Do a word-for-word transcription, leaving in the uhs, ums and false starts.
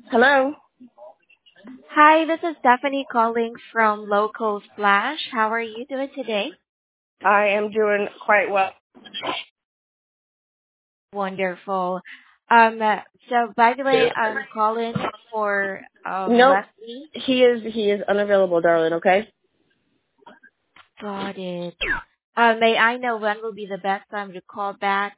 Hello. Hi, this is Stephanie calling from Local Splash. How are you doing today? I am doing quite well. Wonderful. Um, uh, so by the way, I'm calling for um Nope. Leslie. He is he is unavailable, darling, okay? Got it. Uh, may I know when will be the best time to call back?